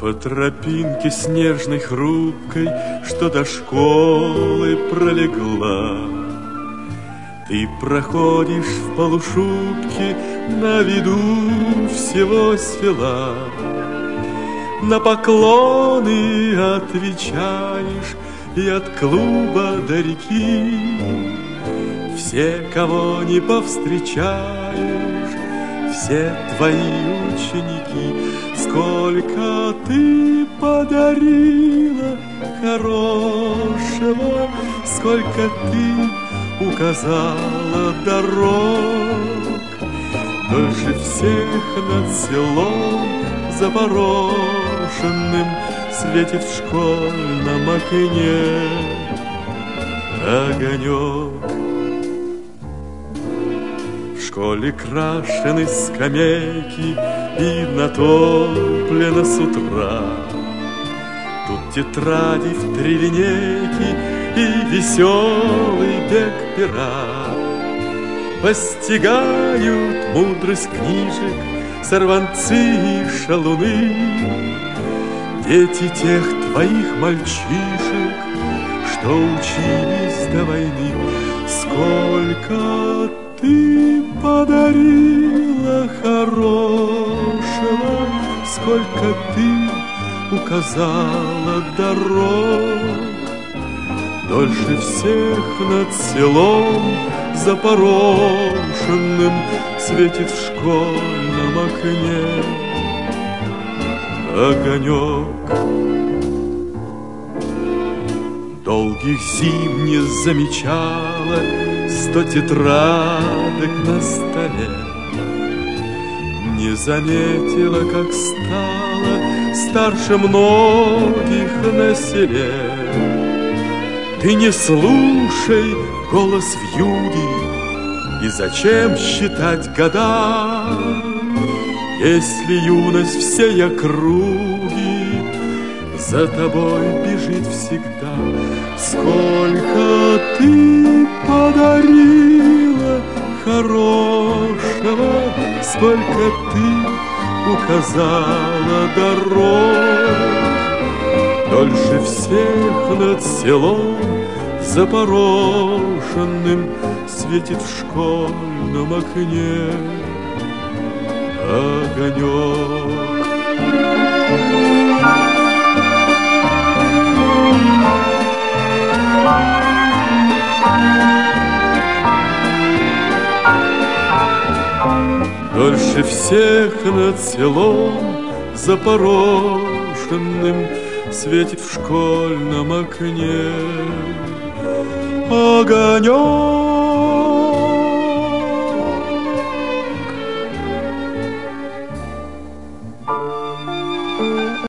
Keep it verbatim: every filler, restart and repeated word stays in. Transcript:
По тропинке снежной хрупкой, что до школы пролегла, ты проходишь в полушубке, на виду всего села. На поклоны отвечаешь, и от клуба до реки все, кого не повстречаешь, все твои ученики. Сколько ты подарила хорошего, сколько ты указала дорог, дольше всех над селом запорошенным светит в школьном окне огонек. В школе крашены скамейки и натоплено с утра. Тут тетради в три линейки и веселый бег пера. Постигают мудрость книжек сорванцы и шалуны, дети тех твоих мальчишек, что учились до войны. Сколько ты подарила хорошего, сколько ты указала дорог, дольше всех над селом запорошенным светит в школьном окне огонек. Долгих зим не замечала сто тетрадок на столе, не заметила, как стала старше многих на селе. Ты не слушай голос вьюги, и зачем считать года, если юность всей округи за тобой бежит всегда. Сколько ты подарила хорошего, сколько ты указала дорог, дольше всех над селом запорошенным светит в школьном окне огонек. Дольше всех над селом запорошенным светит в школьном окне огонек.